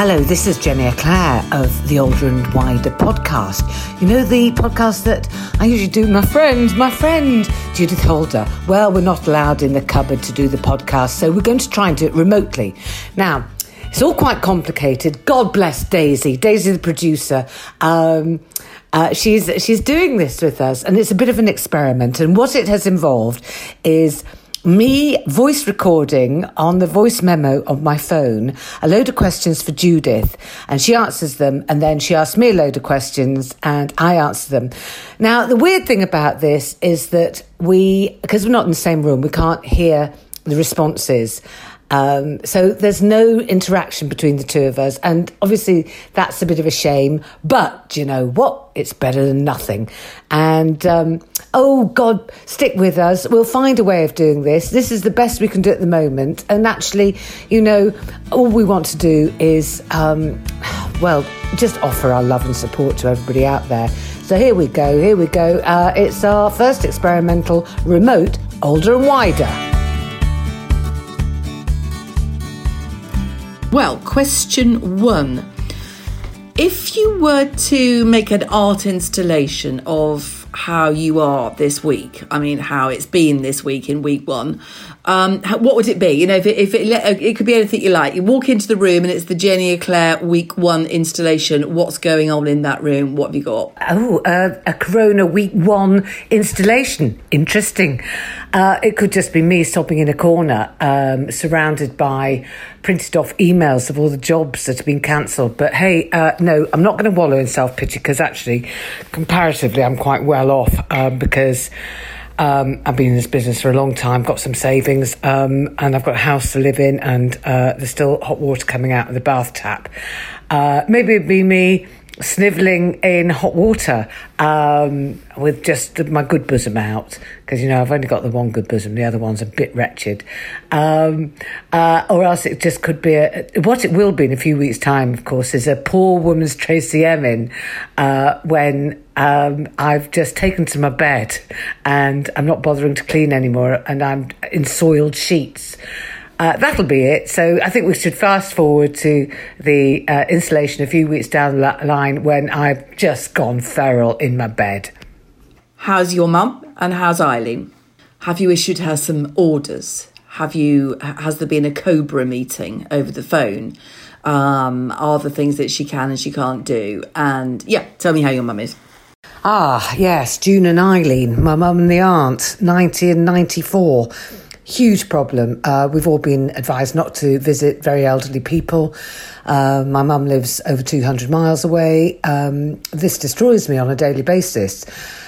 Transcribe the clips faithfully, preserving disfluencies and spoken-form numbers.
Hello, this is Jenny Eclair of the Older and Wider podcast. You know, the podcast that I usually do with my friend, my friend Judith Holder. Well, we're not allowed in the cupboard to do the podcast, so we're going to try and do it remotely. Now, it's all quite complicated. God bless Daisy. Daisy, the producer. Um, uh, she's she's doing this with us, and it's a bit of an experiment. And what it has involved is me voice recording on the voice memo of my phone a load of questions for Judith, and she answers them, and then she asks me a load of questions and I answer them. Now, the weird thing about this is that we, because we're not in the same room, we can't hear the responses. Um, so there's no interaction between the two of us, and obviously that's a bit of a shame, but you know what? It's better than nothing. And um, oh God, stick with us. We'll find a way of doing this. This is the best we can do at the moment. And actually, you know, all we want to do is, um, well, just offer our love and support to everybody out there. So here we go, here we go. Uh, it's our first experimental remote Older and Wider. Well, question one. If you were to make an art installation of how you are this week, I mean, how it's been this week in week one, um, what would it be? You know, if it, if it, it could be anything you like. You walk into the room and it's the Jenny Eclair week one installation. What's going on in that room? What have you got? Oh, uh, a Corona week one installation. Interesting. Uh, it could just be me stopping in a corner, um, surrounded by printed off emails of all the jobs that have been cancelled. But hey, uh, no, I'm not going to wallow in self-pity, because actually, comparatively, I'm quite well off um, because um, I've been in this business for a long time, got some savings, um, and I've got a house to live in, and uh, there's still hot water coming out of the bath tap. Uh, maybe it'd be me snivelling in hot water um, with just my good bosom out, because, you know, I've only got the one good bosom, the other one's a bit wretched. Um, uh, or else it just could be, a, what it will be in a few weeks' time, of course, is a poor woman's Tracy Emin uh, when um, I've just taken to my bed and I'm not bothering to clean anymore and I'm in soiled sheets. Uh, that'll be it. So I think we should fast forward to the uh, installation a few weeks down the line when I've just gone feral in my bed. How's your mum and how's Eileen? Have you issued her some orders? Have you? Has there been a Cobra meeting over the phone? Um, are there things that she can and she can't do? And yeah, tell me how your mum is. Ah, yes, June and Eileen, my mum and the aunt, ninety and ninety-four. Huge problem. Uh, we've all been advised not to visit very elderly people. Uh, my mum lives over two hundred miles away. Um, this destroys me on a daily basis.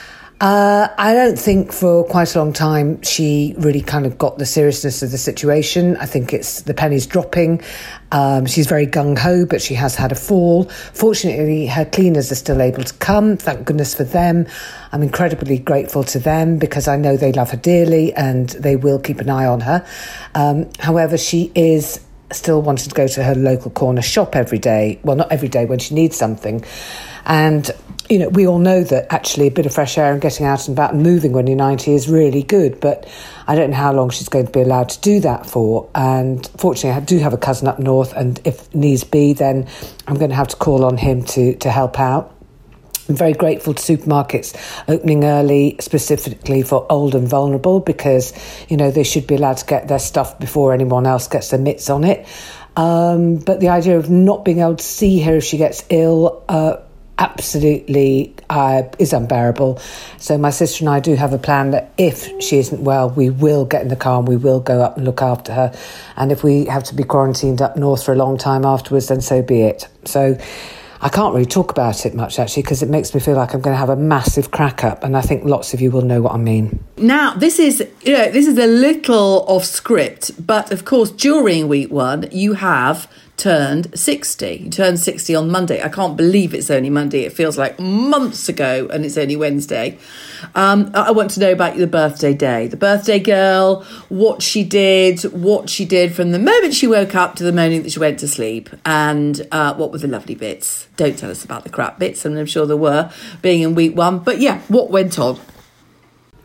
Uh, I don't think for quite a long time she really kind of got the seriousness of the situation. I think it's the pennies dropping. Um, she's very gung-ho, but she has had a fall. Fortunately, her cleaners are still able to come. Thank goodness for them. I'm incredibly grateful to them because I know they love her dearly and they will keep an eye on her. Um, however, she is still wanting to go to her local corner shop every day. Well, not every day, when she needs something. And, you know, we all know that actually a bit of fresh air and getting out and about and moving when you're ninety is really good. But I don't know how long she's going to be allowed to do that for. And fortunately, I do have a cousin up north. And if needs be, then I'm going to have to call on him to, to help out. I'm very grateful to supermarkets opening early, specifically for old and vulnerable, because, you know, they should be allowed to get their stuff before anyone else gets their mitts on it. Um, but the idea of not being able to see her if she gets ill uh, absolutely uh, is unbearable. So my sister and I do have a plan that if she isn't well, we will get in the car and we will go up and look after her. And if we have to be quarantined up north for a long time afterwards, then so be it. So I can't really talk about it much, actually, because it makes me feel like I'm going to have a massive crack up, and I think lots of you will know what I mean. Now, this is, you know, this is a little off script, but of course, during week one, you have turned sixty. You turned sixty on Monday. I can't believe it's only Monday. It feels like months ago, and it's only Wednesday. Um, I want to know about the birthday day, the birthday girl, what she did, what she did from the moment she woke up to the moment that she went to sleep, and uh, what were the lovely bits. Don't tell us about the crap bits, and I'm sure there were, being in week one. But yeah, what went on?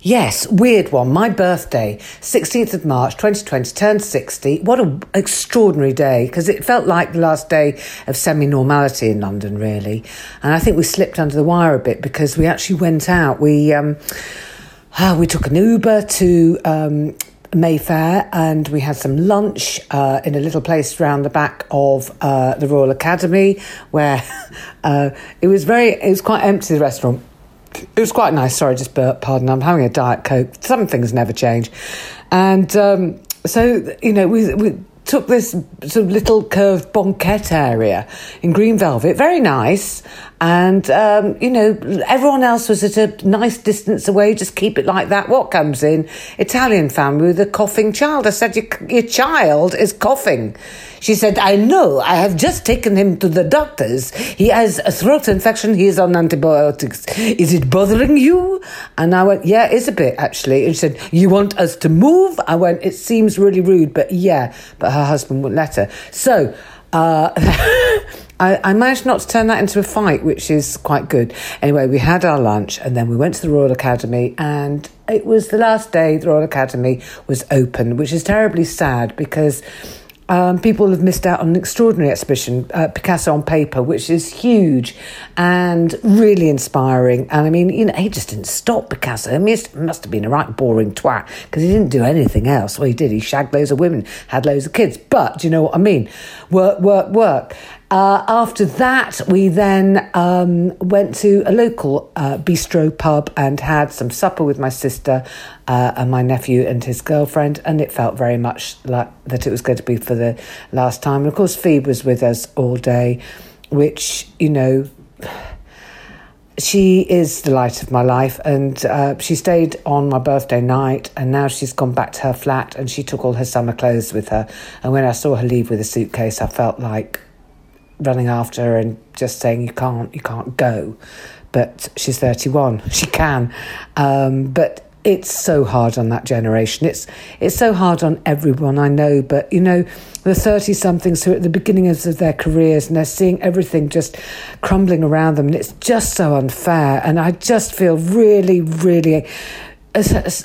Yes, weird one. My birthday, sixteenth of March, twenty twenty, turned sixty. What an extraordinary day, because it felt like the last day of semi-normality in London, really. And I think we slipped under the wire a bit because we actually went out. We um, uh, we took an Uber to um, Mayfair and we had some lunch uh, in a little place around the back of uh, the Royal Academy where uh, it was very, it was quite empty, the restaurant. It was quite nice. Sorry, just burp, pardon. I'm having a Diet Coke. Some things never change. And um, so, you know, we, we took this sort of little curved banquette area in green velvet. Very nice. And, um, you know, everyone else was at a nice distance away. Just keep it like that. What comes in? Italian family with a coughing child. I said, your, your child is coughing. She said, I know. I have just taken him to the doctor's. He has a throat infection. He is on antibiotics. Is it bothering you? And I went, yeah, it's a bit, actually. And she said, you want us to move? I went, it seems really rude, but yeah. But her husband wouldn't let her. So... Uh, I, I managed not to turn that into a fight, which is quite good. Anyway, we had our lunch and then we went to the Royal Academy, and it was the last day the Royal Academy was open, which is terribly sad because um, people have missed out on an extraordinary exhibition, uh, Picasso on Paper, which is huge and really inspiring. And I mean, you know, he just didn't stop, Picasso. I mean, it must have been a right boring twat because he didn't do anything else. Well, he did. He shagged loads of women, had loads of kids. But do you know what I mean? Work, work, work. Uh, after that, we then um, went to a local uh, bistro pub and had some supper with my sister uh, and my nephew and his girlfriend, and it felt very much like that it was going to be for the last time. And of course, Phoebe was with us all day, which, you know, she is the light of my life, and uh, she stayed on my birthday night, and now she's gone back to her flat and she took all her summer clothes with her. And when I saw her leave with a suitcase, I felt like running after her and just saying, you can't, you can't go. But she's thirty-one, she can. Um, but it's so hard on that generation. It's it's so hard on everyone, I know. But, you know, the thirty-somethings who are at the beginning of their careers and they're seeing everything just crumbling around them. And it's just so unfair. And I just feel really, really uh,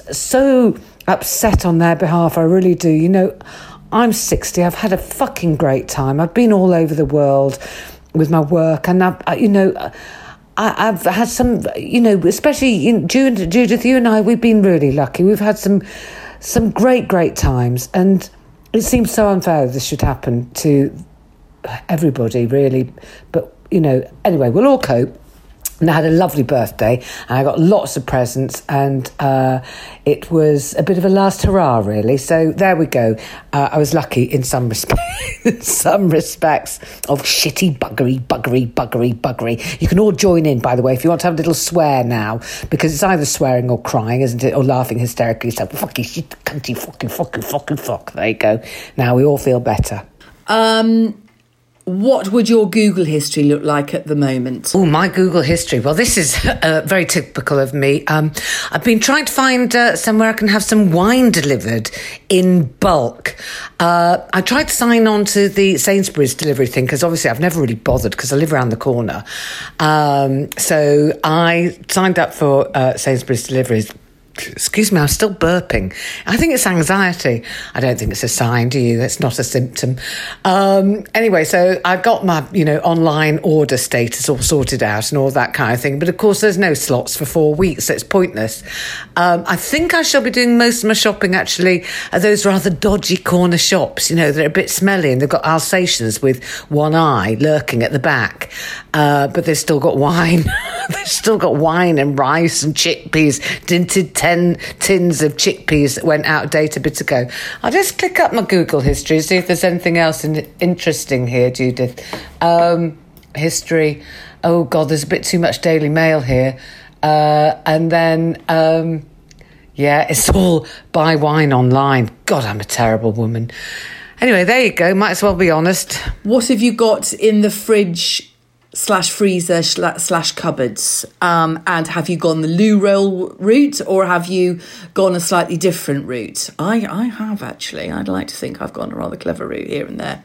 so upset on their behalf. I really do. You know, I'm sixty. I've had a fucking great time. I've been all over the world with my work, and I've, you know, I, I've had some, you know, especially in Judith, Judith, you and I, we've been really lucky. We've had some, some great, great times, and it seems so unfair this should happen to everybody, really. But you know, anyway, we'll all cope. And I had a lovely birthday and I got lots of presents, and uh, it was a bit of a last hurrah, really. So there we go. Uh, I was lucky in some respects, in some respects of shitty buggery, buggery, buggery, buggery. You can all join in, by the way, if you want to have a little swear now, because it's either swearing or crying, isn't it? Or laughing hysterically. So fucking shit, cunty, fucking, fucking, fucking, fuck. There you go. Now we all feel better. Um... What would your Google history look like at the moment? Oh, my Google history. Well, this is uh, very typical of me. Um, I've been trying to find uh, somewhere I can have some wine delivered in bulk. Uh, I tried to sign on to the Sainsbury's delivery thing because obviously I've never really bothered because I live around the corner. Um, so I signed up for uh, Sainsbury's deliveries. Excuse me, I'm still burping. I think it's anxiety. I don't think it's a sign, do you? It's not a symptom. Um, anyway, so I got my, you know, online order status all sorted out and all that kind of thing. But of course, there's no slots for four weeks, so it's pointless. Um, I think I shall be doing most of my shopping, actually, at those rather dodgy corner shops. You know, they're a bit smelly and they've got Alsatians with one eye lurking at the back. Uh, but they've still got wine. They've still got wine and rice and chickpeas, tinted ten tins of chickpeas that went out of date a bit ago. I'll just click up my Google history and see if there's anything else in, interesting here, Judith. Um, history. Oh, God, there's a bit too much Daily Mail here. Uh, and then, um, yeah, it's all buy wine online. God, I'm a terrible woman. Anyway, there you go. Might as well be honest. What have you got in the fridge slash freezer slash cupboards? Um, and have you gone the loo roll route, or have you gone a slightly different route? I, I have, actually. I'd like to think I've gone a rather clever route here and there.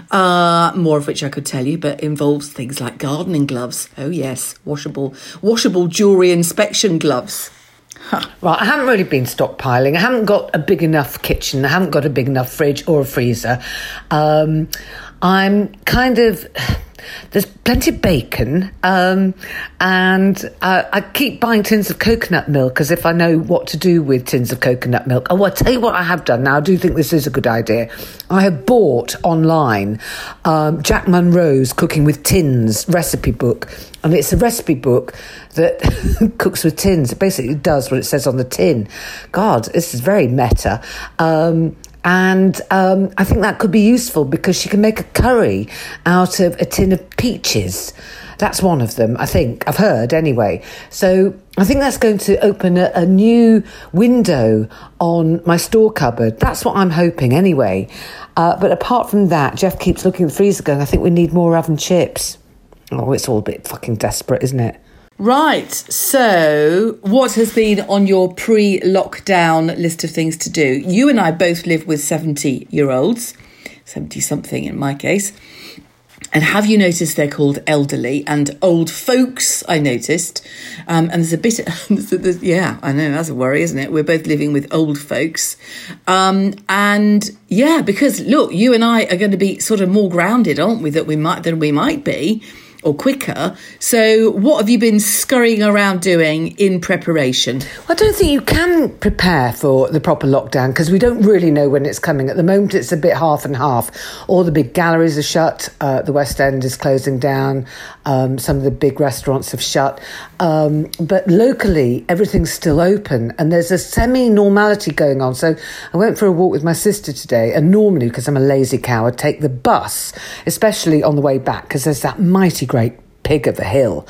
Uh, more of which I could tell you, but involves things like gardening gloves. Oh, yes, washable, washable jewellery inspection gloves. Right, I haven't really been stockpiling. I haven't got a big enough kitchen. I haven't got a big enough fridge or a freezer. Um, I'm kind of... There's plenty of bacon, um, and uh, I keep buying tins of coconut milk as if I know what to do with tins of coconut milk. Oh, I'll tell you what I have done now. I do think this is a good idea. I have bought online um, Jack Munro's Cooking with Tins recipe book, and it's a recipe book that cooks with tins. It basically does what it says on the tin. God, this is very meta. Um And um, I think that could be useful because she can make a curry out of a tin of peaches. That's one of them, I think. I've heard anyway. So I think that's going to open a, a new window on my store cupboard. That's what I'm hoping anyway. Uh, but apart from that, Jeff keeps looking at the freezer going, I think we need more oven chips. Oh, it's all a bit fucking desperate, isn't it? Right, so what has been on your pre-lockdown list of things to do? You and I both live with seventy-year-olds, seventy-something in my case. And have you noticed they're called elderly and old folks, I noticed. Um, and there's a bit, there's, there's, yeah, I know, that's a worry, isn't it? We're both living with old folks. Um, and yeah, because look, you and I are going to be sort of more grounded, aren't we, that we might, than we might be. Or quicker. So what have you been scurrying around doing in preparation? I don't think you can prepare for the proper lockdown because we don't really know when it's coming. At the moment, it's a bit half and half. All the big galleries are shut. Uh, the West End is closing down. Um, some of the big restaurants have shut. Um, but locally, everything's still open and there's a semi-normality going on. So I went for a walk with my sister today, and normally, because I'm a lazy cow, I'd take the bus, especially on the way back, because there's that mighty great pig of a hill.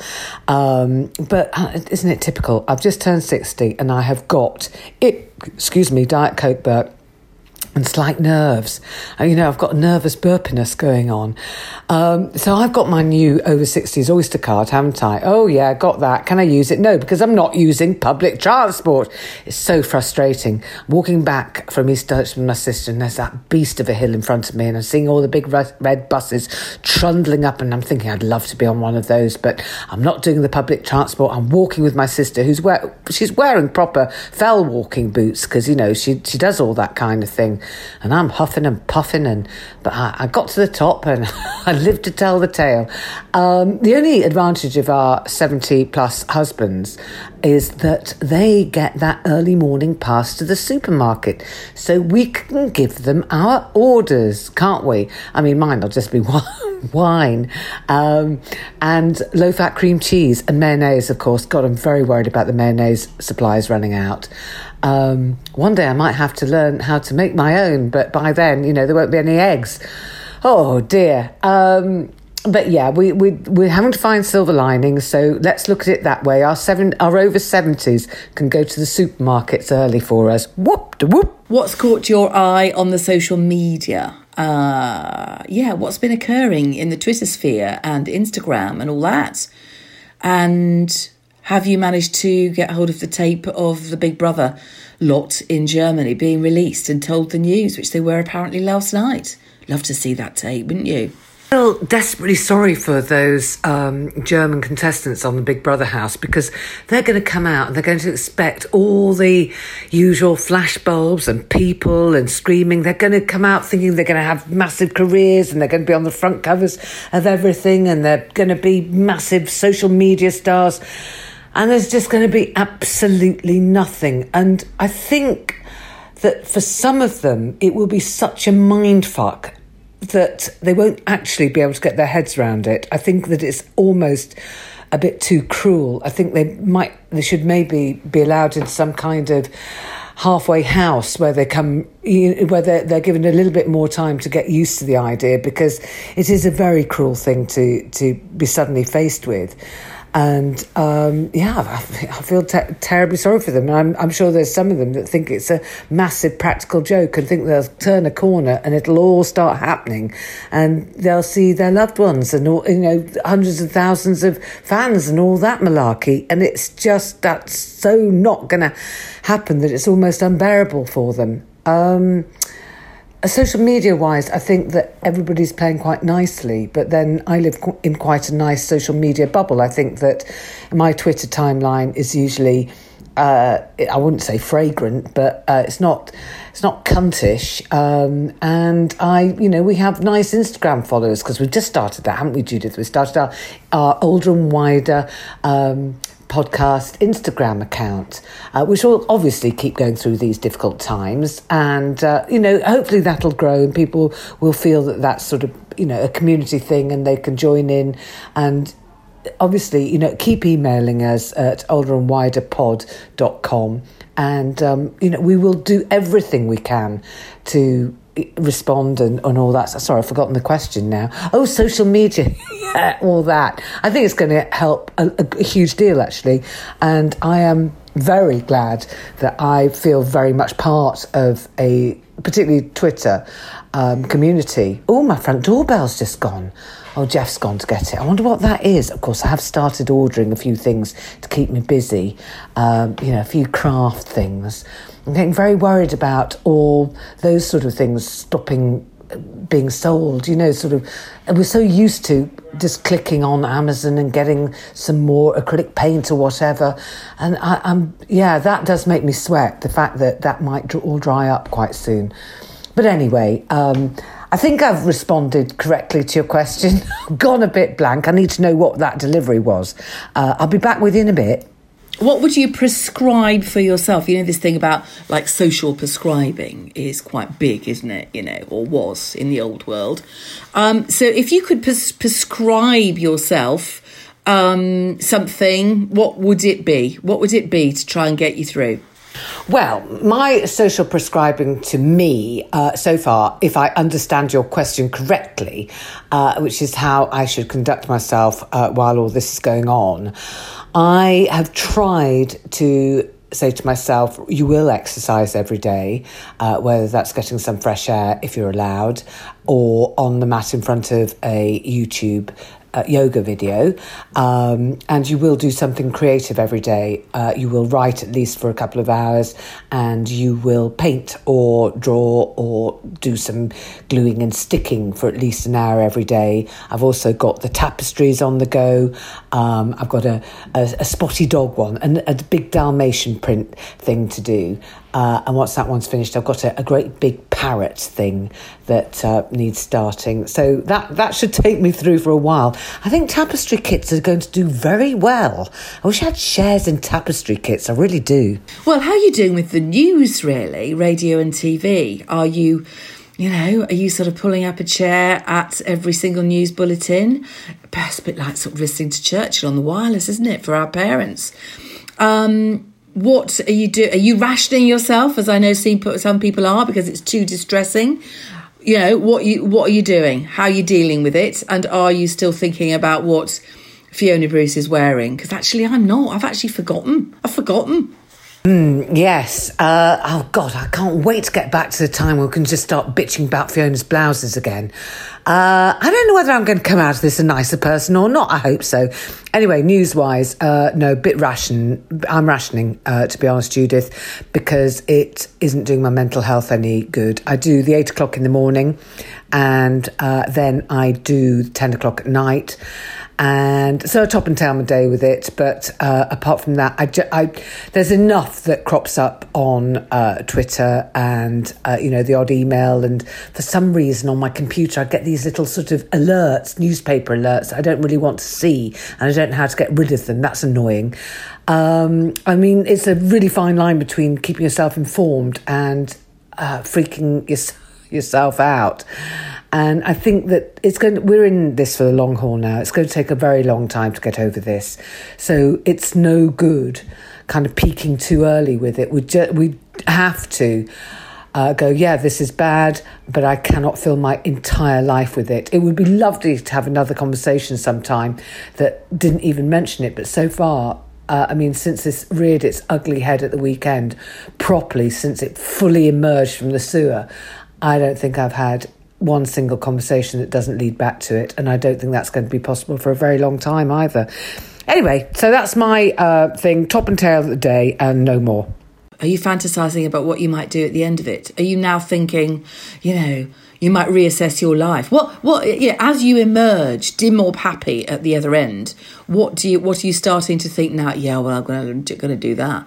Um, but uh, isn't it typical? I've just turned sixty and I have got it, excuse me, Diet Coke, Bert, and slight nerves. And, you know, I've got nervous burpiness going on. Um, so I've got my new over sixties Oyster card, haven't I? Oh, yeah, got that. Can I use it? No, because I'm not using public transport. It's so frustrating. Walking back from East Dutch with my sister, and there's that beast of a hill in front of me, and I'm seeing all the big red buses trundling up, and I'm thinking I'd love to be on one of those, but I'm not doing the public transport. I'm walking with my sister, who's wear- she's wearing proper fell walking boots, because, you know, she, she does all that kind of thing. And I'm huffing and puffing, and but I, I got to the top and I lived to tell the tale. Um, the only advantage of our seventy plus husbands is that they get that early morning pass to the supermarket, so we can give them our orders, can't we? I mean, mine will just be wine um, and low-fat cream cheese and mayonnaise, of course. God, I'm very worried about the mayonnaise supplies running out. Um, one day I might have to learn how to make my own, but by then, you know, there won't be any eggs. Oh dear. Um, but yeah, we, we, we're having to find silver linings, so let's look at it that way. Our seven, our over seventies can go to the supermarkets early for us. Whoop de whoop. What's caught your eye on the social media? Uh, yeah, what's been occurring in the Twitter sphere and Instagram and all that? And have you managed to get hold of the tape of the Big Brother lot in Germany being released and told the news, which they were apparently last night? Love to see that tape, wouldn't you? I feel desperately sorry for those um, German contestants on the Big Brother house, because they're going to come out and they're going to expect all the usual flashbulbs and people and screaming. They're going to come out thinking they're going to have massive careers and they're going to be on the front covers of everything and they're going to be massive social media stars. And there's just going to be absolutely nothing. And I think that for some of them, it will be such a mindfuck that they won't actually be able to get their heads around it. I think that it's almost a bit too cruel. I think they might, they should maybe be allowed in some kind of halfway house where they come, where they're, they're given a little bit more time to get used to the idea, because it is a very cruel thing to, to be suddenly faced with. And um, yeah, I, I feel te- terribly sorry for them. And I'm, I'm sure there's some of them that think it's a massive practical joke and think they'll turn a corner and it'll all start happening, and they'll see their loved ones and all, you know, hundreds of thousands of fans and all that malarkey. And it's just, that's so not going to happen that it's almost unbearable for them. Um, Social media-wise, I think that everybody's playing quite nicely, but then I live qu- in quite a nice social media bubble. I think that my Twitter timeline is usually uh, I wouldn't say fragrant, but uh, it's not it's not cuntish. Um, and I, you know, we have nice Instagram followers because we've just started that, haven't we, Judith? We started our, our Older and Wider um, podcast Instagram account, uh, which will obviously keep going through these difficult times. And, uh, you know, hopefully that'll grow and people will feel that that's sort of, you know, a community thing and they can join in. And obviously, you know, keep emailing us at older and wider pod dot com. And, um, you know, we will do everything we can to respond and, and all that. Sorry, I've forgotten the question now. Oh, social media. Yeah, all that. I think it's going to help a, a, a huge deal, actually. And I am very glad that I feel very much part of a, particularly Twitter, um, community. Oh, my front doorbell's just gone. Oh, Jeff's gone to get it. I wonder what that is. Of course, I have started ordering a few things to keep me busy. Um, you know, a few craft things. I'm getting very worried about all those sort of things stopping being sold. You know, sort of, we're so used to just clicking on Amazon and getting some more acrylic paint or whatever. And I, I'm, yeah, that does make me sweat, the fact that that might all dry up quite soon. But anyway, um, I think I've responded correctly to your question. I've gone a bit blank. I need to know what that delivery was. Uh, I'll be back with you in a bit. What would you prescribe for yourself? You know, this thing about like social prescribing is quite big, isn't it? You know, or was in the old world. Um, so if you could pres- prescribe yourself um, something, what would it be? What would it be to try and get you through? Well, my social prescribing to me uh, so far, if I understand your question correctly, uh, which is how I should conduct myself uh, while all this is going on, I have tried to say to myself, you will exercise every day, uh, whether that's getting some fresh air if you're allowed, or on the mat in front of a YouTube Uh, yoga video, um, and you will do something creative every day. Uh, you will write at least for a couple of hours, and you will paint or draw or do some gluing and sticking for at least an hour every day. I've also got the tapestries on the go. Um, I've got a, a, a spotty dog one and a big Dalmatian print thing to do. Uh, and once that one's finished, I've got a, a great big parrot thing that uh, needs starting. So that, that should take me through for a while. I think tapestry kits are going to do very well. I wish I had shares in tapestry kits. I really do. Well, how are you doing with the news, really? Radio and T V? Are you, you know, are you sort of pulling up a chair at every single news bulletin? Perhaps a bit like sort of listening to Churchill on the wireless, isn't it, for our parents? Um... What are you do? Are you rationing yourself, as I know some people are, because it's too distressing? You know, what you what are you doing? How are you dealing with it? And are you still thinking about what Fiona Bruce is wearing? Because actually, I'm not. I've actually forgotten. I've forgotten. Mm, yes. Uh, oh, God, I can't wait to get back to the time where we can just start bitching about Fiona's blouses again. Uh, I don't know whether I'm going to come out of this a nicer person or not. I hope so. Anyway, news-wise, uh, no, bit ration. I'm rationing, uh, to be honest, Judith, because it isn't doing my mental health any good. I do the eight o'clock in the morning, and uh, then I do ten o'clock at night. And so I top and tail my day with it. But uh, apart from that, I, ju- I there's enough that crops up on uh, Twitter and, uh, you know, the odd email. And for some reason on my computer, I get these little sort of alerts, newspaper alerts I don't really want to see. And I don't know how to get rid of them. That's annoying. Um, I mean, it's a really fine line between keeping yourself informed and uh, freaking your, yourself out. And I think that it's going to, we're in this for the long haul now. It's going to take a very long time to get over this. So it's no good kind of peaking too early with it. We ju- we have to uh, go, yeah, this is bad, but I cannot fill my entire life with it. It would be lovely to have another conversation sometime that didn't even mention it. But so far, uh, I mean, since this reared its ugly head at the weekend properly, since it fully emerged from the sewer, I don't think I've had one single conversation that doesn't lead back to it. And I don't think that's going to be possible for a very long time either. Anyway, so that's my uh, thing, top and tail of the day and no more. Are you fantasising about what you might do at the end of it? Are you now thinking, you know, you might reassess your life? What, what, yeah, as you emerge dim or happy at the other end, what do you, what are you starting to think now? Yeah, well, I'm going to, going to do that.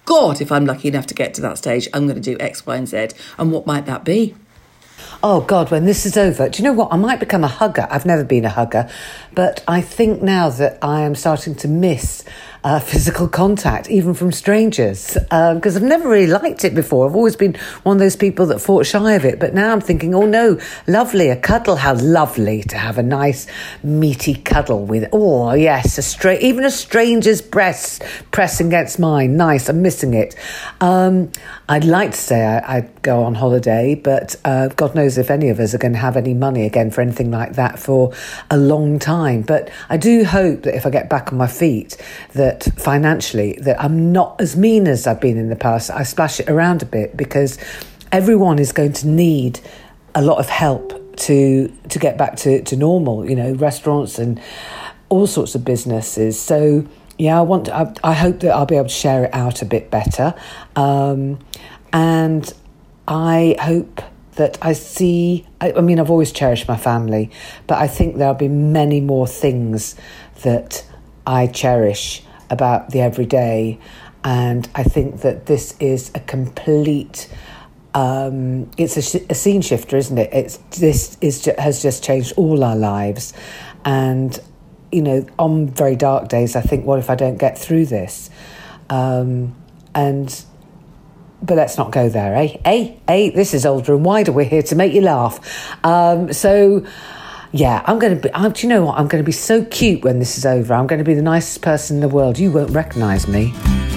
God, if I'm lucky enough to get to that stage, I'm going to do X, Y, and Z. And what might that be? Oh, God, when this is over, do you know what? I might become a hugger. I've never been a hugger, but I think now that I am starting to miss uh, physical contact, even from strangers, because uh, I've never really liked it before. I've always been one of those people that fought shy of it, but now I'm thinking, oh, no, lovely, a cuddle. How lovely to have a nice, meaty cuddle with, oh, yes, a stra- even a stranger's breast pressing against mine. Nice, I'm missing it. Um, I'd like to say I, I'd go on holiday, but uh, God knows if any of us are going to have any money again for anything like that for a long time. But I do hope that if I get back on my feet, that financially, that I'm not as mean as I've been in the past. I splash it around a bit, because everyone is going to need a lot of help to to get back to, to normal, you know, restaurants and all sorts of businesses. So yeah, I want to, I, I hope that I'll be able to share it out a bit better. Um, and I hope that I see, I, I mean, I've always cherished my family, but I think there'll be many more things that I cherish about the everyday. And I think that this is a complete, um, it's a, sh- a scene shifter, isn't it? It's this is ju- has just changed all our lives. And you know, on very dark days, I think, what if I don't get through this? Um, and, but let's not go there, eh? Eh? Eh? This is Older and Wider. We're here to make you laugh. Um, so, yeah, I'm going to be, I'm, do you know what? I'm going to be so cute when this is over. I'm going to be the nicest person in the world. You won't recognise me.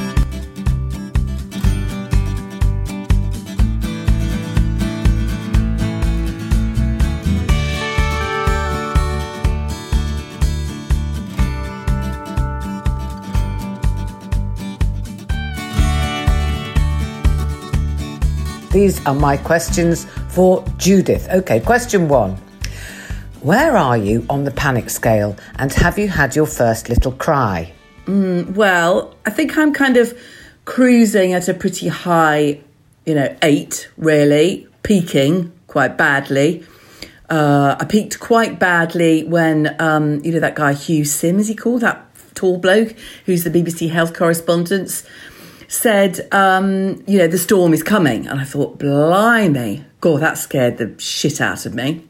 These are my questions for Judith. Okay, question one. Where are you on the panic scale, and have you had your first little cry? Mm, well, I think I'm kind of cruising at a pretty high, you know, eight, really, peaking quite badly. Uh, I peaked quite badly when, um, you know, that guy Hugh Sim, is he called? That tall bloke who's the B B C health correspondent, said, um, you know, the storm is coming. And I thought, blimey, God, that scared the shit out of me.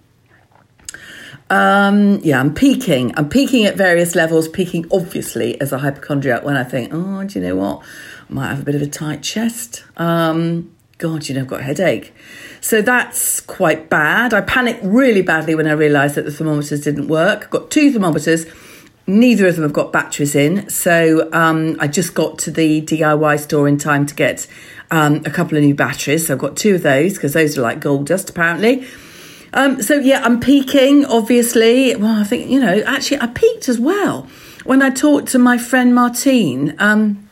Um, yeah, I'm peaking. I'm peaking at various levels, peaking obviously as a hypochondriac when I think, oh, do you know what? I might have a bit of a tight chest. Um, God, you know, I've got a headache. So that's quite bad. I panicked really badly when I realised that the thermometers didn't work. I've got two thermometers. Neither of them have got batteries in. So um, I just got to the D I Y store in time to get um, a couple of new batteries. So I've got two of those because those are like gold dust, apparently. Um, so, yeah, I'm peaking, obviously. Well, I think, you know, actually I peaked as well when I talked to my friend Martine, um,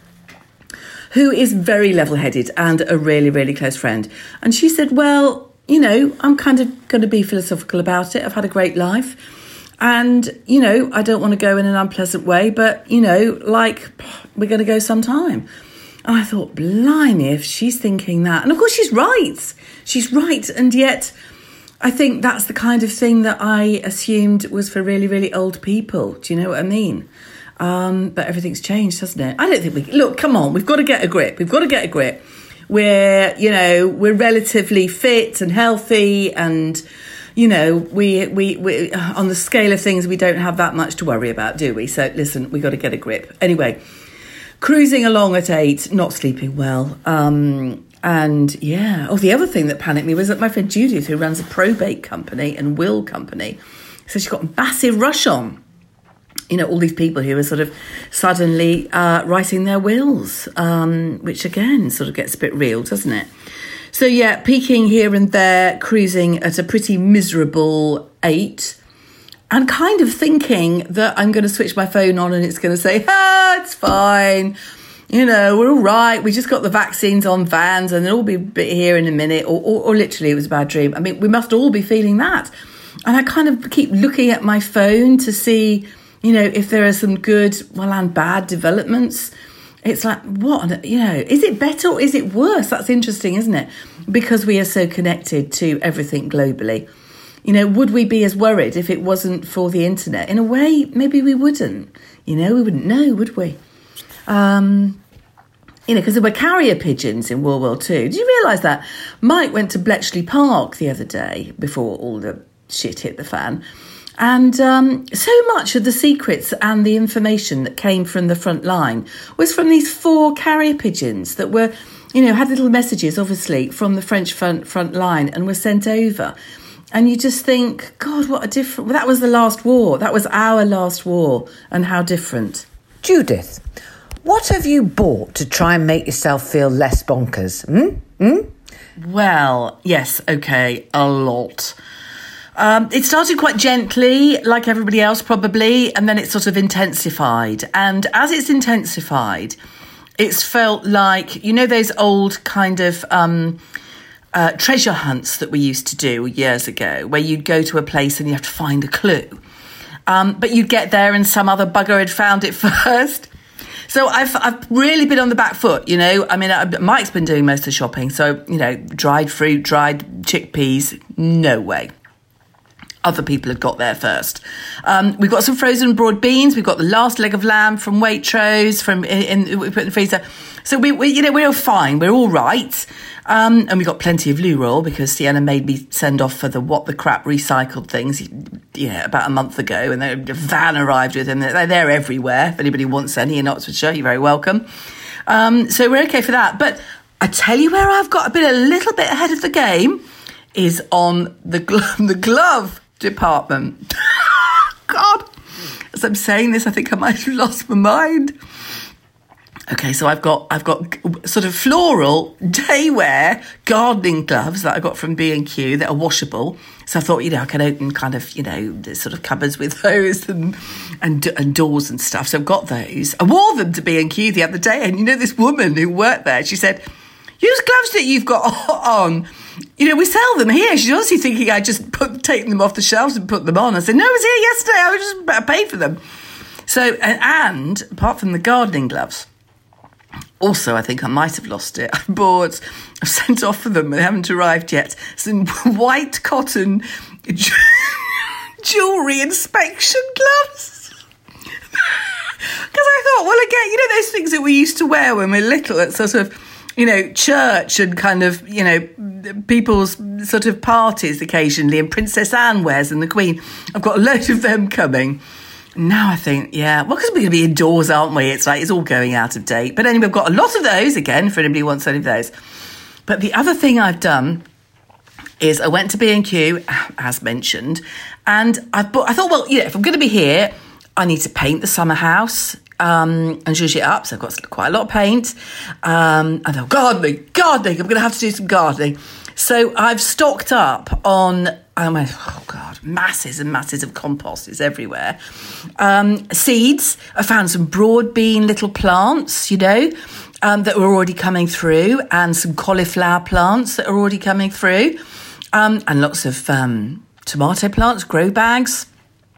who is very level-headed and a really, really close friend. And she said, well, you know, I'm kind of going to be philosophical about it. I've had a great life. And, you know, I don't want to go in an unpleasant way, but, you know, like, we're going to go sometime. And I thought, blimey, if she's thinking that. And, of course, she's right. She's right. And yet I think that's the kind of thing that I assumed was for really, really old people. Do you know what I mean? Um, but everything's changed, hasn't it? I don't think we... Look, come on, we've got to get a grip. We've got to get a grip. We're, you know, we're relatively fit and healthy and... You know, we, we, we, on the scale of things, we don't have that much to worry about, do we? So, listen, we got to get a grip. Anyway, cruising along at eight, not sleeping well. Um, and, yeah. Oh, the other thing that panicked me was that my friend Judith, who runs a probate company and will company, so she got a massive rush on. You know, all these people who are sort of suddenly uh, writing their wills, um, which, again, sort of gets a bit real, doesn't it? So, yeah, peaking here and there, cruising at a pretty miserable eight, and kind of thinking that I'm going to switch my phone on and it's going to say, ah, it's fine. You know, we're all right. We just got the vaccines on vans and they'll all be here in a minute. Or, or, or literally, it was a bad dream. I mean, we must all be feeling that. And I kind of keep looking at my phone to see, you know, if there are some good, well, and bad developments. It's like, what, you know, is it better or is it worse? That's interesting, isn't it? Because we are so connected to everything globally. You know, would we be as worried if it wasn't for the internet? In a way, maybe we wouldn't. You know, we wouldn't know, would we? Um, you know, because there were carrier pigeons in World War Two. Did you realise that? Mike went to Bletchley Park the other day before all the shit hit the fan. And um, so much of the secrets and the information that came from the front line was from these four carrier pigeons that were, you know, had little messages, obviously, from the French front, front line and were sent over. And you just think, God, what a different... Well, that was the last war. That was our last war. And how different. Judith, what have you bought to try and make yourself feel less bonkers? Hmm? Hmm? Well, yes, OK, a lot. Um, it started quite gently, like everybody else probably, and then it sort of intensified. And as it's intensified, it's felt like, you know, those old kind of um, uh, treasure hunts that we used to do years ago, where you'd go to a place and you have to find a clue. Um, but you'd get there and some other bugger had found it first. So I've I've really been on the back foot, you know. I mean, I, Mike's been doing most of the shopping. So, you know, dried fruit, dried chickpeas, no way. Other people had got there first. Um, we've got some frozen broad beans. We've got the last leg of lamb from Waitrose, from in, in we put in the freezer. So we, we, you know, we're fine. We're all right. Um, and we got plenty of loo roll because Sienna made me send off for the what the crap recycled things, you know, about a month ago. And the van arrived with them. They're, they're everywhere. If anybody wants any in Oxfordshire, you're very welcome. Um, so we're okay for that. But I tell you where I've got a bit, a little bit ahead of the game is on the glove, the glove department. God, as I'm saying this, I think I might have lost my mind. Okay, so I've got I've got sort of floral day wear gardening gloves that I got from B and Q that are washable. So I thought, you know, I can open kind of, you know, the sort of cupboards with those and and and doors and stuff. So I've got those. I wore them to B and Q the other day, and you know, this woman who worked there, she said, "Use gloves that you've got on. You know, we sell them here." She's obviously thinking I just put taken them off the shelves and put them on. I said, "No, I was here yesterday. I was just I paid for them." So, and, and apart from the gardening gloves, also I think I might have lost it. I bought, I've sent off for them. They haven't arrived yet. Some white cotton jewellery inspection gloves. Because I thought, well, again, you know those things that we used to wear when we were little at sort of, you know, church and kind of, you know, people's sort of parties occasionally, and Princess Anne wears and the Queen. I've got a load of them coming. Now I think, yeah, well, because we're going to be indoors, aren't we? It's like, it's all going out of date. But anyway, I've got a lot of those, again, for anybody who wants any of those. But the other thing I've done is I went to B and Q, as mentioned, and I bought, I thought, well, you know, if I'm going to be here, I need to paint the summer house. Um, and zhuzh it up, so I've got quite a lot of paint. Um, and then gardening, gardening, I'm going to have to do some gardening. So I've stocked up on, oh, my, oh God, masses and masses of compost is everywhere. Um, seeds, I found some broad bean little plants, you know, um, that were already coming through, and some cauliflower plants that are already coming through, um, and lots of um, tomato plants, grow bags.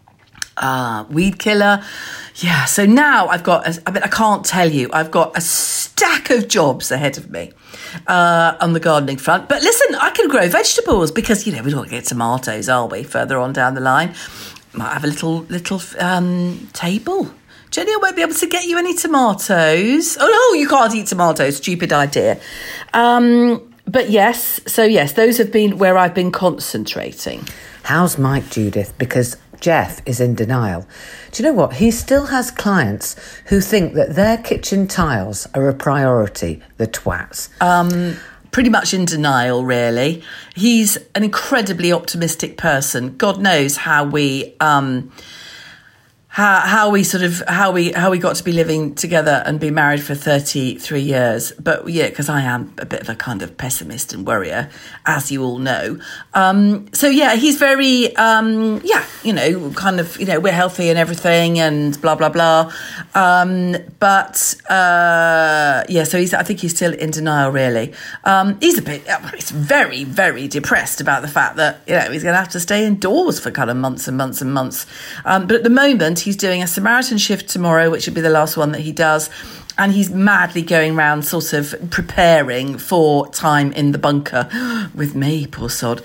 Uh, weed killer. Yeah, so now I've got, a, I mean, I can't tell you, I've got a stack of jobs ahead of me uh, on the gardening front. But listen, I can grow vegetables because, you know, we don't get tomatoes, are we, further on down the line. Might have a little, little um, table. Jenny, I won't be able to get you any tomatoes. Oh, no, you can't eat tomatoes. Stupid idea. Um, but yes, so yes, those have been where I've been concentrating. How's Mike, Judith? Because Jeff is in denial. Do you know what? He still has clients who think that their kitchen tiles are a priority, the twats. Um, pretty much in denial, really. He's an incredibly optimistic person. God knows how we... Um, How, how we sort of how we how we got to be living together and be married for thirty-three years. But yeah, because I am a bit of a kind of pessimist and worrier, as you all know. Um, so yeah, he's very um, yeah, you know, kind of, you know, we're healthy and everything and blah blah blah. Um, but uh, yeah, so he's I think he's still in denial, really. Um, he's a bit he's very very depressed about the fact that, you know, he's going to have to stay indoors for kind of months and months and months. Um, but at the moment, he's doing a Samaritan shift tomorrow, which would be the last one that he does. and he's madly going around sort of preparing for time in the bunker with me, poor sod.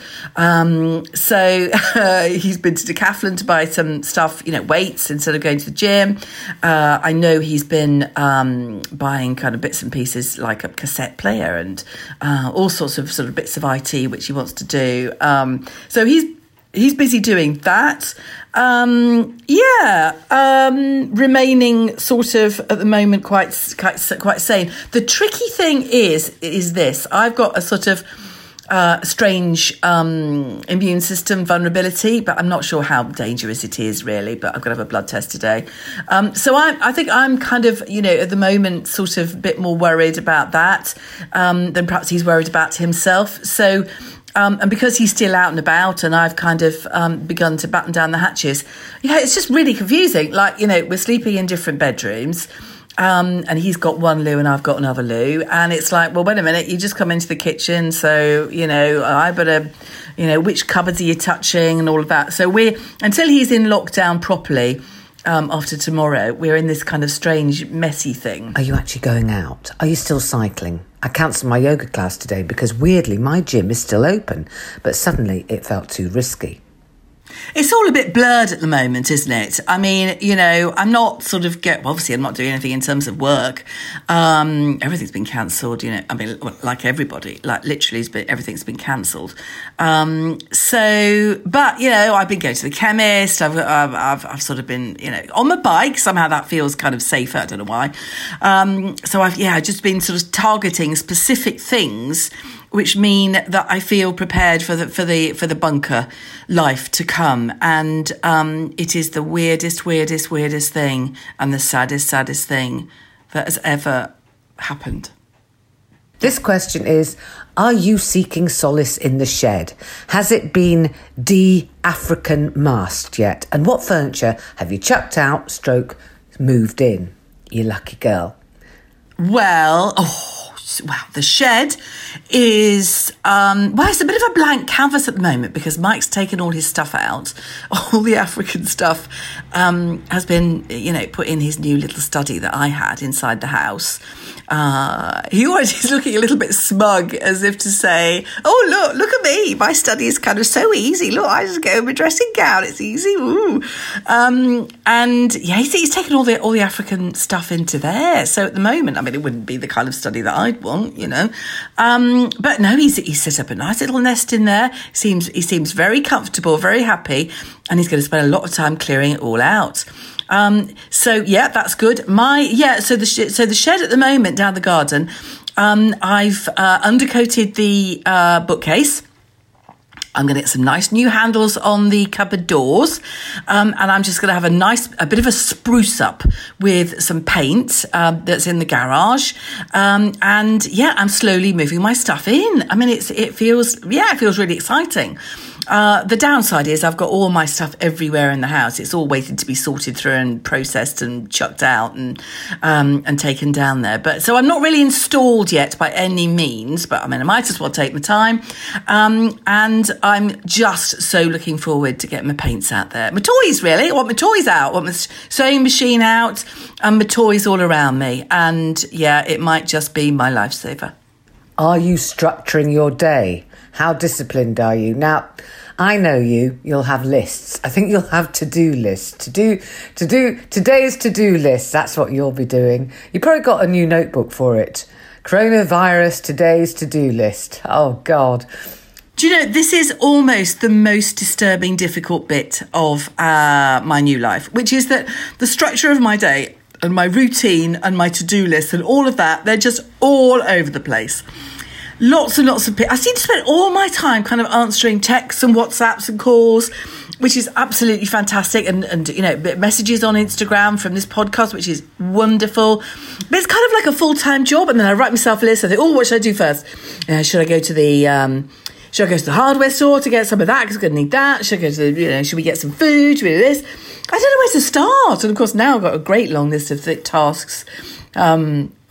Um, so uh, he's been to Decathlon to buy some stuff, you know, weights instead of going to the gym. Uh, I know he's been um, buying kind of bits and pieces like a cassette player and uh, all sorts of sort of bits of I T which he wants to do. Um, so he's he's busy doing that. Um, yeah, um, remaining sort of at the moment quite, quite quite sane. The tricky thing is is this: I've got a sort of uh, strange um, immune system vulnerability, but I'm not sure how dangerous it is really. But I've got to have a blood test today, um, so I, I think I'm kind of, you know, at the moment sort of a bit more worried about that um, than perhaps he's worried about himself. So. Um, and because he's still out and about and I've kind of um, begun to batten down the hatches, yeah, it's just really confusing. Like, you know, we're sleeping in different bedrooms um, and he's got one loo and I've got another loo. And it's like, well, wait a minute, you just come into the kitchen. So, you know, I better, you know, which cupboards are you touching and all of that. So we're, until he's in lockdown properly, um, after tomorrow, we're in this kind of strange, messy thing. Are you actually going out? Are you still cycling? I cancelled my yoga class today because weirdly my gym is still open, but suddenly it felt too risky. It's all a bit blurred at the moment, isn't it? I mean, you know, I'm not sort of get, well, obviously I'm not doing anything in terms of work. Um, everything's been cancelled, you know, I mean, like everybody, like literally it's been, everything's been cancelled. Um, so, but, you know, I've been going to the chemist. I've, I've, I've, I've sort of been, you know, on my bike. Somehow that feels kind of safer. I don't know why. Um, so I've, yeah, just been sort of targeting specific things which mean that I feel prepared for the for the for the bunker life to come. And um, it is the weirdest, weirdest, weirdest thing and the saddest, saddest thing that has ever happened. This question is, are you seeking solace in the shed? Has it been de-African masked yet? And what furniture have you chucked out, stroke, moved in? You lucky girl. Well, oh... Wow, the shed is, um, well, it's a bit of a blank canvas at the moment because Mike's taken all his stuff out. All the African stuff um, has been, you know, put in his new little study that I had inside the house. Uh, he always is looking a little bit smug as if to say, oh, look, look at me. My study is kind of so easy. Look, I just go in my dressing gown. It's easy. Ooh. Um, and yeah, he's, he's taken all the, all the African stuff into there. So at the moment, I mean, it wouldn't be the kind of study that I'd want, you know. Um, but no, he's, he's set up a nice little nest in there. Seems, he seems very comfortable, very happy. And he's going to spend a lot of time clearing it all out. Um, so yeah, that's good. My, yeah, so the, sh- so the shed at the moment down the garden, um, I've, uh, undercoated the, uh, bookcase. I'm going to get some nice new handles on the cupboard doors. Um, and I'm just going to have a nice, a bit of a spruce up with some paint, um, that's in the garage. Um, and yeah, I'm slowly moving my stuff in. I mean, it's, it feels, yeah, it feels really exciting. Uh, the downside is I've got all my stuff everywhere in the house. It's all waiting to be sorted through and processed and chucked out and um, and taken down there. But so I'm not really installed yet by any means, but I mean, I might as well take my time. Um, and I'm just so looking forward to getting my paints out there. My toys, really. I want my toys out. I want my sewing machine out and my toys all around me. And yeah, it might just be my lifesaver. Are you structuring your day? How disciplined are you? Now, I know you, you'll have lists. I think you'll have to-do lists. To do, to do, today's to-do list, that's what you'll be doing. You probably got a new notebook for it. Coronavirus, today's to-do list. Oh, God. Do you know, this is almost the most disturbing, difficult bit of uh, my new life, which is that the structure of my day and my routine and my to-do list and all of that, they're just all over the place. Lots and lots of people. I seem to spend all my time kind of answering texts and WhatsApps and calls, which is absolutely fantastic. And, and you know, messages on Instagram from this podcast, which is wonderful. But it's kind of like a full-time job. And then I write myself a list. I think, oh, what should I do first? Uh, should I go to the... Um, should I go to the hardware store to get some of that? Because I'm going to need that. Should I go to the, you know, should we get some food? Should we do this? I don't know where to start. And of course, now I've got a great long list of thick tasks. Um...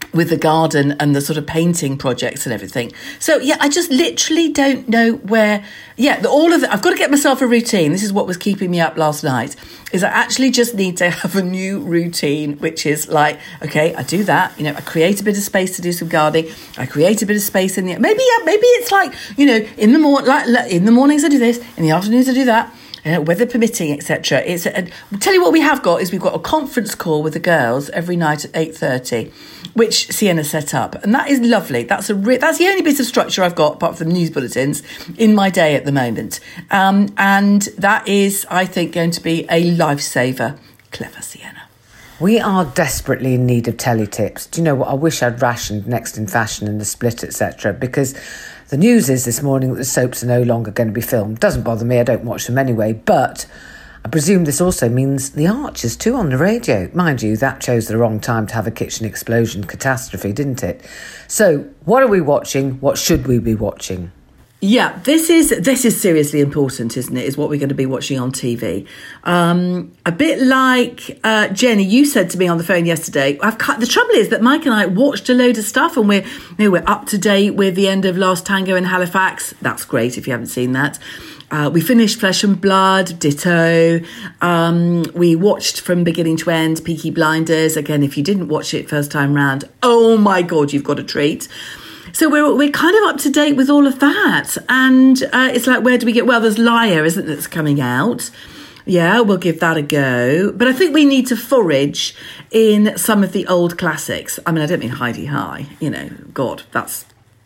with the garden and the sort of painting projects and everything. So, yeah, I just literally don't know where... Yeah, the, all of it. I've got to get myself a routine. This is what was keeping me up last night, is I actually just need to have a new routine, which is like, okay, I do that. You know, I create a bit of space to do some gardening. I create a bit of space in the... Maybe, yeah, maybe it's like, you know, in the, mor- like, like, in the mornings I do this, in the afternoons I do that. Uh, weather permitting, et cetera. It's a, I'll tell you what we have got is we've got a conference call with the girls every night at eight thirty, which Sienna set up, and that is lovely. That's a re- that's the only bit of structure I've got apart from news bulletins in my day at the moment, um, and that is, I think, going to be a lifesaver. Clever Sienna. We are desperately in need of telly tips. Do you know what? I wish I'd rationed Next in Fashion and The Split, et cetera, because the news is this morning that the soaps are no longer going to be filmed. Doesn't bother me, I don't watch them anyway, but I presume this also means The Archers too on the radio. Mind you, that chose the wrong time to have a kitchen explosion catastrophe, didn't it? So, what are we watching? What should we be watching? Yeah, this is this is seriously important, isn't it? Is what we're going to be watching on T V. Um, a bit like uh, Jenny, you said to me on the phone yesterday. I've cut, the trouble is that Mike and I watched a load of stuff, and we're you know, we're up to date with the end of Last Tango in Halifax. That's great if you haven't seen that. Uh, we finished Flesh and Blood, ditto. Um, we watched from beginning to end Peaky Blinders. Again, if you didn't watch it first time round, oh my God, you've got a treat. So we're we're kind of up to date with all of that. And uh, it's like, where do we get... Well, there's Liar, isn't it, that's coming out. Yeah, we'll give that a go. But I think we need to forage in some of the old classics. I mean, I don't mean Heidi High. You know, God, that's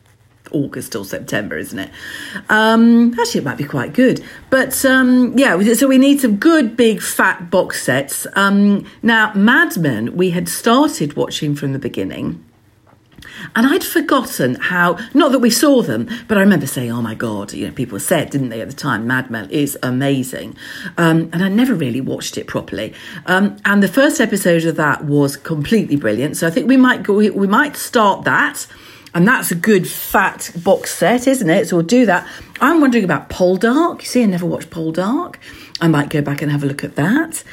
August or September, isn't it? Um, actually, it might be quite good. But, um, yeah, so we need some good, big, fat box sets. Um, now, Mad Men, we had started watching from the beginning. And I'd forgotten how, not that we saw them, but I remember saying, oh my God, you know, people said, didn't they, at the time, Mad Men is amazing. Um, and I never really watched it properly. Um, and the first episode of that was completely brilliant. So I think we might go, we might start that. And that's a good fat box set, isn't it? So we'll do that. I'm wondering about Poldark. You see, I never watched Poldark. I might go back and have a look at that.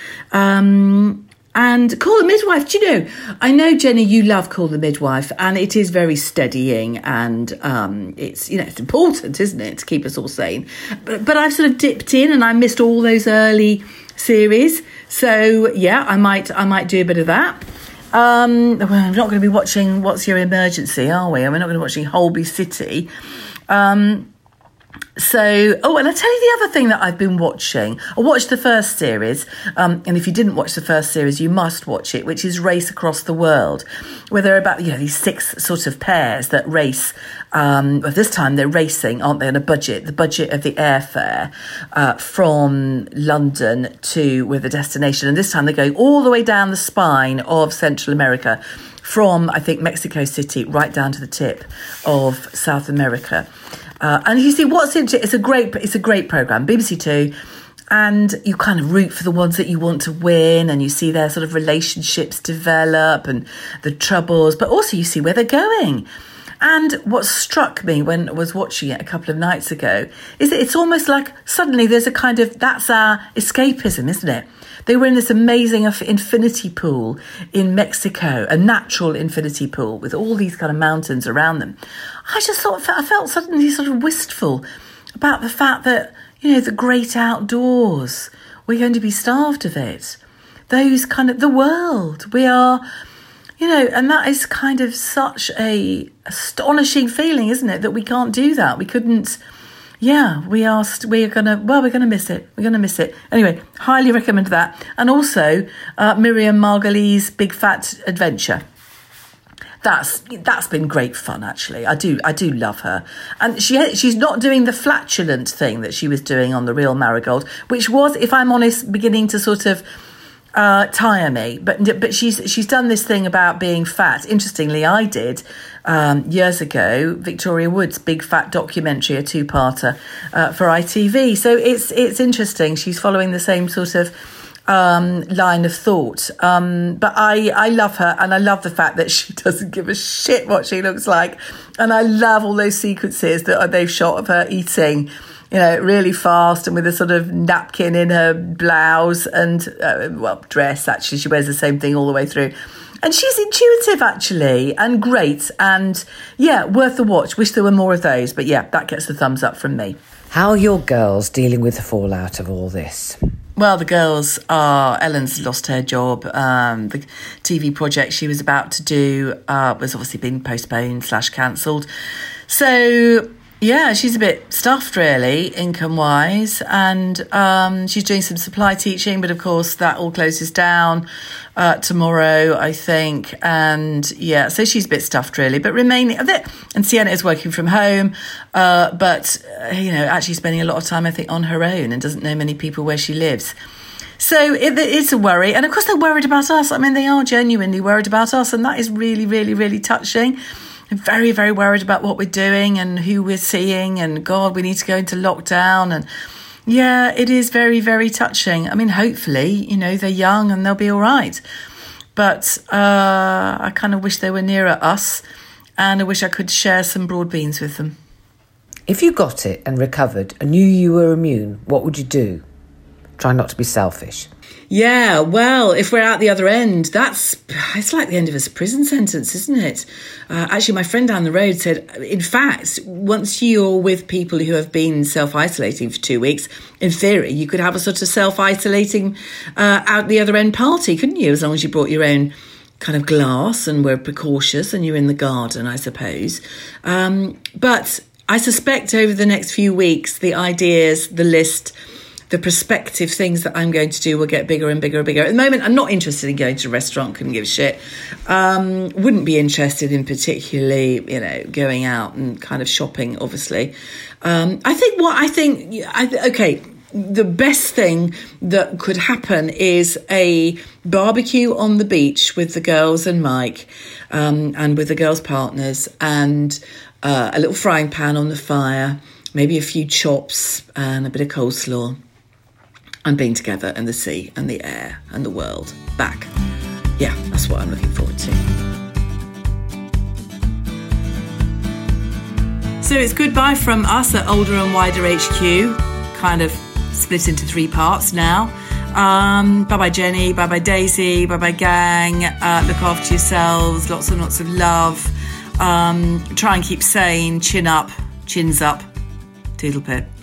Um... And Call the Midwife, do you know, I know, Jenny, you love Call the Midwife, and it is very steadying, and um, it's, you know, it's important, isn't it, to keep us all sane. But, but I've sort of dipped in and I missed all those early series. So, yeah, I might I might do a bit of that. Um, well, I'm not going to be watching What's Your Emergency, are we? We're not going to be watching Holby City. Um So, oh, and I'll tell you the other thing that I've been watching. I watched the first series, um, and if you didn't watch the first series, you must watch it, which is Race Across the World, where there are about, you know, these six sort of pairs that race. Um, but this time they're racing, aren't they, on a budget, the budget of the airfare uh, from London to with the destination. And this time they're going all the way down the spine of Central America, from, I think, Mexico City right down to the tip of South America. Uh, and you see, what's interesting, it's a great, it's a great programme, B B C Two, and you kind of root for the ones that you want to win, and you see their sort of relationships develop and the troubles, but also you see where they're going. And what struck me when I was watching it a couple of nights ago is that it's almost like suddenly there's a kind of, that's our escapism, isn't it? They were in this amazing infinity pool in Mexico, a natural infinity pool with all these kind of mountains around them. I just thought, I felt suddenly sort of wistful about the fact that, you know, the great outdoors, we're going to be starved of it. Those kind of, the world, we are, you know, and that is kind of such a astonishing feeling, isn't it? That we can't do that. We couldn't. Yeah, we are, we're going to, well, we're going to miss it. We're going to miss it. Anyway, highly recommend that. And also, uh, Miriam Margolyes' Big Fat Adventure. That's, that's been great fun, actually. I do, I do love her. And she, she's not doing the flatulent thing that she was doing on The Real Marigold, which was, if I'm honest, beginning to sort of uh, tire me. But, but she's, she's done this thing about being fat. Interestingly, I did. Um, years ago, Victoria Wood's Big Fat documentary, a two-parter uh, for I T V. So it's it's interesting. She's following the same sort of um, line of thought. Um, but I, I love her, and I love the fact that she doesn't give a shit what she looks like. And I love all those sequences that they've shot of her eating, you know, really fast and with a sort of napkin in her blouse and, uh, well, dress, actually. She wears the same thing all the way through. and she's intuitive, actually, and great. And, yeah, worth the watch. Wish there were more of those. But, yeah, that gets the thumbs up from me. How are your girls dealing with the fallout of all this? Well, the girls are... Ellen's lost her job. Um, the T V project she was about to do uh, was obviously being postponed slash cancelled. So... yeah, she's a bit stuffed, really, income-wise, and um, she's doing some supply teaching, but of course that all closes down uh, tomorrow, I think, and yeah, so she's a bit stuffed, really, but remaining, and Sienna is working from home, uh, but, uh, you know, actually spending a lot of time, I think, on her own and doesn't know many people where she lives. So it, it's a worry, and of course they're worried about us. I mean, they are genuinely worried about us, and that is really, really, really touching. I'm very, very worried about what we're doing and who we're seeing, and God, we need to go into lockdown. And yeah, it is very, very touching. I mean, hopefully, you know, they're young and they'll be all right. But uh, I kind of wish they were nearer us, and I wish I could share some broad beans with them. If you got it and recovered and knew you were immune, what would you do? Try not to be selfish. Yeah, well, if we're out the other end, that's, it's like the end of a prison sentence, isn't it? Uh, actually, my friend down the road said, in fact, once you're with people who have been self-isolating for two weeks, in theory, you could have a sort of self-isolating uh, out the other end party, couldn't you? As long as you brought your own kind of glass and were precautious and you're in the garden, I suppose. Um, but I suspect over the next few weeks, the ideas, the list, the prospective things that I'm going to do will get bigger and bigger and bigger. At the moment, I'm not interested in going to a restaurant, couldn't give a shit. Um, wouldn't be interested in particularly, you know, going out and kind of shopping, obviously. Um, I think what I think, I, okay, the best thing that could happen is a barbecue on the beach with the girls and Mike um, and with the girls' partners, and uh, a little frying pan on the fire, maybe a few chops and a bit of coleslaw. And being together, and the sea and the air and the world back. Yeah, that's what I'm looking forward to. So it's goodbye from us at Older and Wider H Q, kind of split into three parts now. Um, bye-bye Jenny, bye-bye Daisy, bye-bye gang, uh, look after yourselves, lots and lots of love. Um, try and keep sane, chin up, chins up, toodle pip.